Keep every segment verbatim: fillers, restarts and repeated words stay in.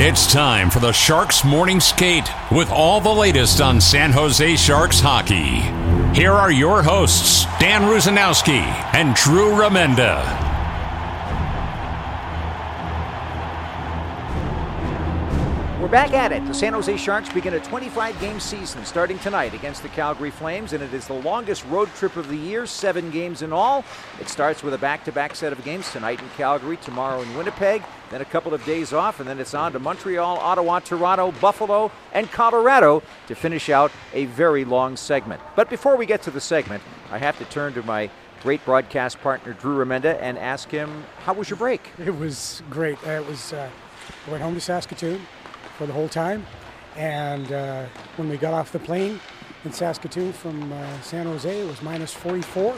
It's time for the Sharks Morning Skate with all the latest on San Jose Sharks hockey. Here are your hosts, Dan Rusanowski and Drew Remenda. We're back at it. The San Jose Sharks begin a twenty-five game season starting tonight against the Calgary Flames, and it is the longest road trip of the year, seven games in all. It starts with a back-to-back set of games tonight in Calgary, tomorrow in Winnipeg, then a couple of days off, and then it's on to Montreal, Ottawa, Toronto, Buffalo, and Colorado to finish out a very long segment. But before we get to the segment, I have to turn to my great broadcast partner, Drew Remenda, and ask him, how was your break? It was great. It was, uh, I went home to Saskatoon for the whole time, and uh, when we got off the plane in Saskatoon from uh, San Jose, it was minus forty-four.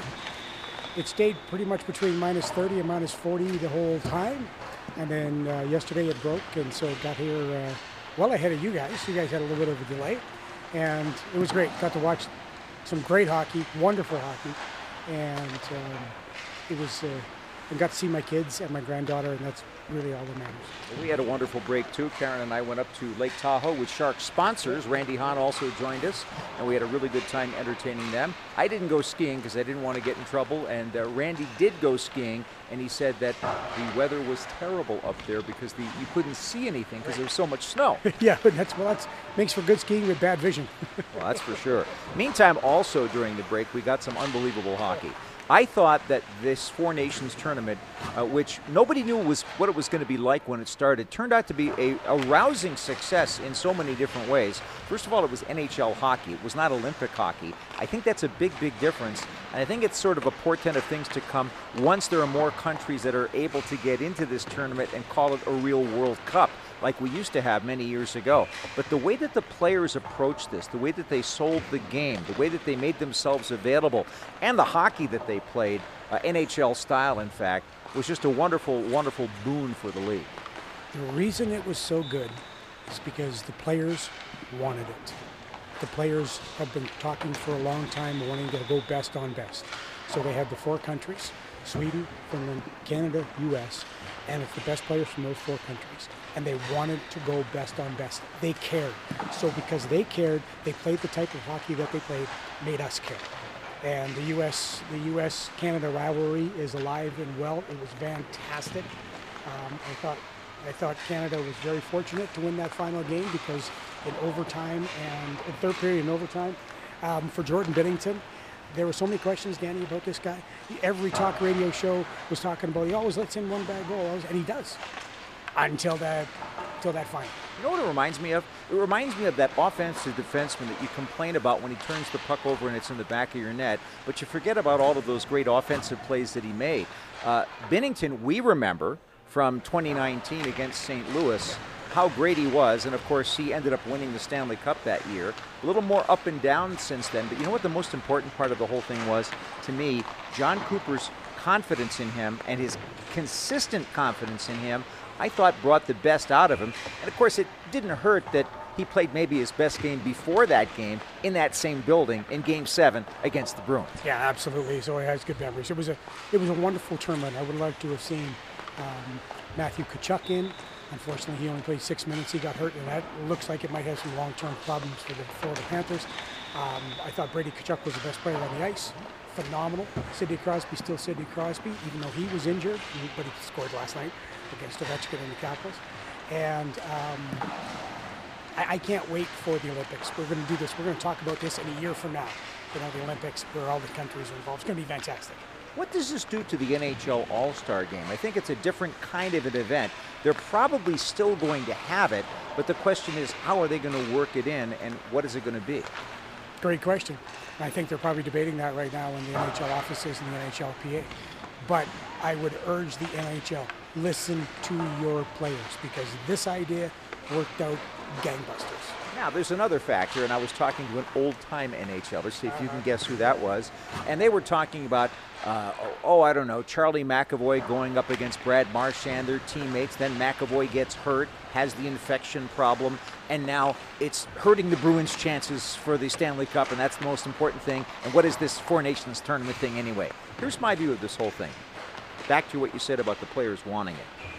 It stayed pretty much between minus thirty and minus forty the whole time, and then uh, yesterday it broke, and so it got here uh, well ahead of you guys. You guys had a little bit of a delay, and it was great. Got to watch some great hockey, wonderful hockey, and um, it was uh, and got to see my kids and my granddaughter, and that's really all that matters. We had a wonderful break too. Karen and I went up to Lake Tahoe with Shark sponsors. Randy Hahn also joined us, and we had a really good time entertaining them. I didn't go skiing because I didn't want to get in trouble, and uh, Randy did go skiing, and he said that the weather was terrible up there because the, you couldn't see anything because there was so much snow. Yeah, but that's well, that's makes for good skiing with bad vision. Well, that's for sure. Meantime, also during the break, we got some unbelievable hockey. I thought that this Four Nations tournament, uh, which nobody knew was what it was going to be like when it started, turned out to be a, a rousing success in so many different ways. First of all, it was N H L hockey. It was not Olympic hockey. I think that's a big, big difference. And I think it's sort of a portent of things to come once there are more countries that are able to get into this tournament and call it a real World Cup, like we used to have many years ago. But the way that the players approached this, the way that they sold the game, the way that they made themselves available, and the hockey that they played, uh, N H L style in fact, was just a wonderful, wonderful boon for the league. The reason it was so good is because the players wanted it. The players have been talking for a long time, wanting to go best on best. So they had the four countries, Sweden, Finland, Canada, U S, and it's the best players from those four countries. And they wanted to go best on best. They cared. So because they cared, they played the type of hockey that they played, made us care. And the U S the U S Canada rivalry is alive and well. It was fantastic. Um, I thought I thought Canada was very fortunate to win that final game because in overtime and in third period in overtime, um, for Jordan Binnington, there were so many questions, Danny, about this guy. Every talk radio show was talking about he always lets in one bad goal, and he does until that until that final. You know what it reminds me of? It reminds me of that offensive defenseman that you complain about when he turns the puck over and it's in the back of your net, but you forget about all of those great offensive plays that he made. Uh, Binnington, we remember from twenty nineteen against Saint Louis, how great he was, and of course he ended up winning the Stanley Cup that year. A little more up and down since then, but you know what the most important part of the whole thing was, to me, John Cooper's confidence in him and his consistent confidence in him, I thought brought the best out of him. And of course it didn't hurt that he played maybe his best game before that game in that same building in Game seven against the Bruins. Yeah, absolutely. So he has good memories. It was a it was a wonderful tournament. I would like to have seen um, Matthew Tkachuk in. Unfortunately, he only played six minutes. He got hurt, and that looks like it might have some long-term problems for the Florida Panthers. Um, I thought Brady Tkachuk was the best player on the ice. Phenomenal. Sidney Crosby still Sidney Crosby, even though he was injured, but he scored last night against Ovechkin and the Capitals. And um, I, I can't wait for the Olympics. We're going to do this. We're going to talk about this in a year from now. You know, the Olympics, where all the countries are involved. It's going to be fantastic. What does this do to the N H L All-Star Game? I think it's a different kind of an event. They're probably still going to have it, but the question is, how are they going to work it in, and what is it going to be? Great question. I think they're probably debating that right now in the N H L offices and the N H L P A. But I would urge the N H L, listen to your players, because this idea worked out gangbusters. Now, there's another factor, and I was talking to an old-time N H L. Let's see if you can guess who that was. And they were talking about, uh, oh, I don't know, Charlie McAvoy going up against Brad Marchand, their teammates. Then McAvoy gets hurt, has the infection problem, and now it's hurting the Bruins' chances for the Stanley Cup, and that's the most important thing. And what is this Four Nations tournament thing anyway? Here's my view of this whole thing. Back to what you said about the players wanting it.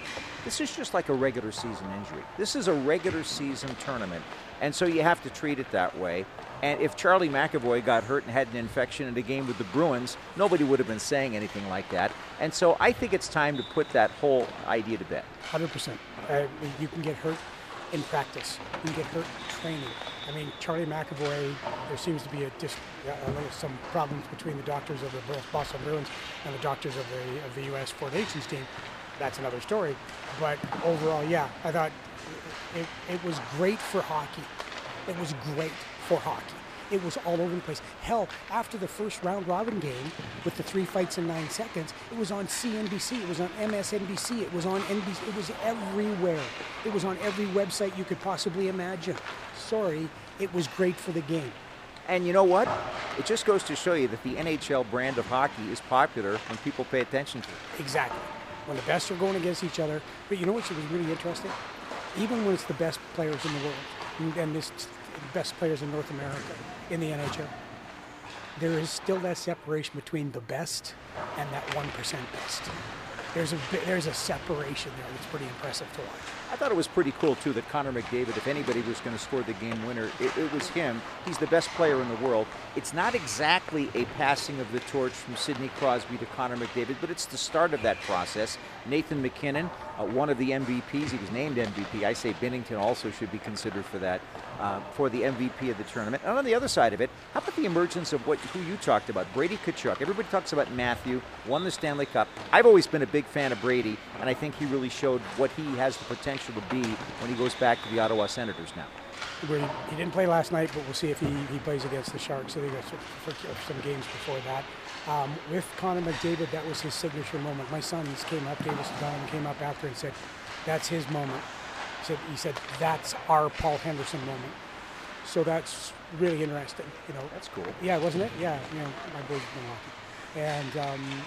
This is just like a regular season injury. This is a regular season tournament, and so you have to treat it that way. And if Charlie McAvoy got hurt and had an infection in a game with the Bruins, nobody would have been saying anything like that. And so I think it's time to put that whole idea to bed. one hundred percent. Uh, you can get hurt in practice. You can get hurt training. I mean, Charlie McAvoy, there seems to be a dis, uh, some problems between the doctors of the Boston Bruins and the doctors of the of the U S Four Nations team. That's another story. But overall, yeah, I thought it, it was great for hockey. It was great for hockey. It was all over the place. Hell, after the first round robin game with the three fights in nine seconds, it was on C N B C, it was on M S N B C, it was on N B C, it was everywhere. It was on every website you could possibly imagine. Sorry, it was great for the game. And you know what? It just goes to show you that the N H L brand of hockey is popular when people pay attention to it. Exactly. When the best are going against each other. But you know what's really interesting? Even when it's the best players in the world, and this best players in North America in the N H L, there is still that separation between the best and that one percent best. There's a there's a separation there that's pretty impressive to watch. I thought it was pretty cool, too, that Connor McDavid, if anybody was going to score the game winner, it, it was him. He's the best player in the world. It's not exactly a passing of the torch from Sidney Crosby to Connor McDavid, but it's the start of that process. Nathan MacKinnon, uh, one of the M V Ps, he was named M V P. I say Binnington also should be considered for that, uh, for the M V P of the tournament. And on the other side of it, how about the emergence of what who you talked about, Brady Tkachuk? Everybody talks about Matthew, won the Stanley Cup. I've always been a big fan of Brady, and I think he really showed what he has the potential to be when he goes back to the Ottawa Senators now. He didn't play last night, but we'll see if he, he plays against the Sharks. So they got some games before that. Um, with Connor McDavid, that was his signature moment. My son came up, Davis Dunn came up after and said, that's his moment. He said, he said, that's our Paul Henderson moment. So that's really interesting. You know, that's cool. Yeah, wasn't it? Yeah, you know, my boys have been hockey. And um,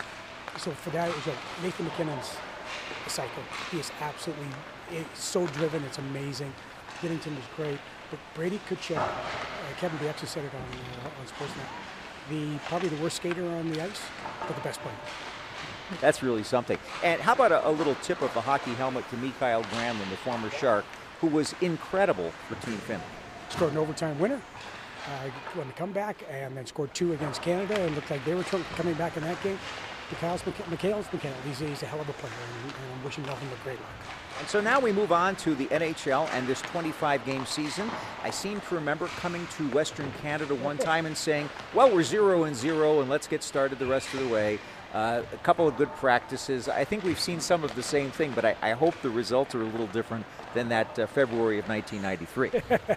so for that, it was like Nathan MacKinnon's a psycho. He is absolutely it's so driven. It's amazing. Binnington was great. But Brady Tkachuk, uh, Kevin Bieksa said it on, uh, on Sportsnet, the probably the worst skater on the ice, but the best player. That's really something. And how about a, a little tip of the hockey helmet to Mikael Granlund, the former Shark, who was incredible for Team Finland. Scored an overtime winner, uh, won the comeback, and then scored two against Canada, and looked like they were tr- coming back in that game. Mikhail's McHale, he's, he's a hell of a player, and, and I'm wishing nothing but great luck. And so now we move on to the N H L and this twenty-five game season. I seem to remember coming to Western Canada one time and saying, well, we're zero and zero, and let's get started the rest of the way. Uh, a couple of good practices. I think we've seen some of the same thing, but I, I hope the results are a little different than that uh, February of nineteen ninety-three.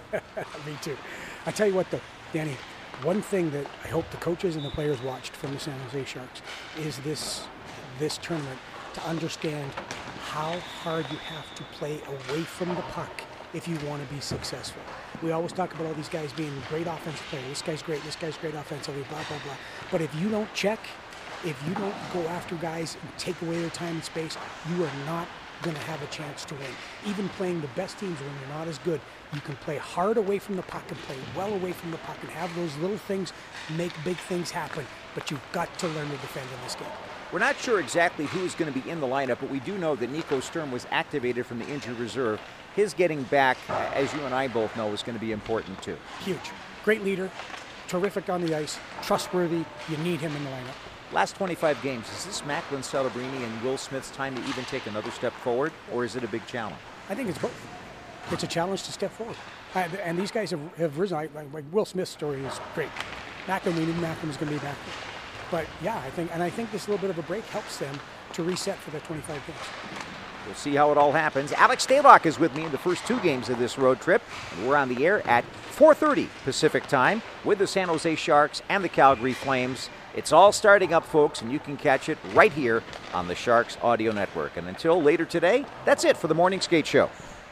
Me too. I tell you what, though, Danny, one thing that I hope the coaches and the players watched from the San Jose Sharks is this this tournament to understand how hard you have to play away from the puck if you want to be successful. We always talk about all these guys being great offensive players. This guy's great, this guy's great offensively, blah, blah, blah. But if you don't check, if you don't go after guys and take away their time and space, you are not going to have a chance to win. Even playing the best teams when you're not as good, you can play hard away from the puck and play well away from the puck and have those little things make big things happen. But you've got to learn to defend in this game. We're not sure exactly who's going to be in the lineup, but we do know that Nico Sturm was activated from the injured reserve. His getting back, as you and I both know, is going to be important too. Huge. Great leader, terrific on the ice, trustworthy. You need him in the lineup. Last twenty-five games, is this Macklin Celebrini and Will Smith's time to even take another step forward, or is it a big challenge? I think it's both. It's a challenge to step forward. Uh, and these guys have, have risen. Like, like Will Smith's story is great. Macklin, we knew Macklin was going to be back. But yeah, I think, and I think this little bit of a break helps them to reset for their twenty-five games. We'll see how it all happens. Alex Stalock is with me in the first two games of this road trip. And we're on the air at four thirty Pacific time with the San Jose Sharks and the Calgary Flames. It's all starting up, folks, and you can catch it right here on the Sharks Audio Network. And until later today, that's it for the Morning Skate Show.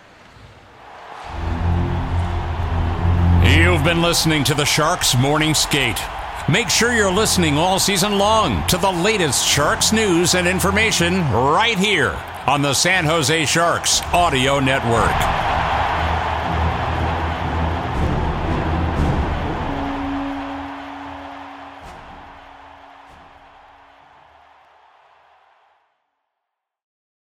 You've been listening to the Sharks Morning Skate. Make sure you're listening all season long to the latest Sharks news and information right here on the San Jose Sharks Audio Network.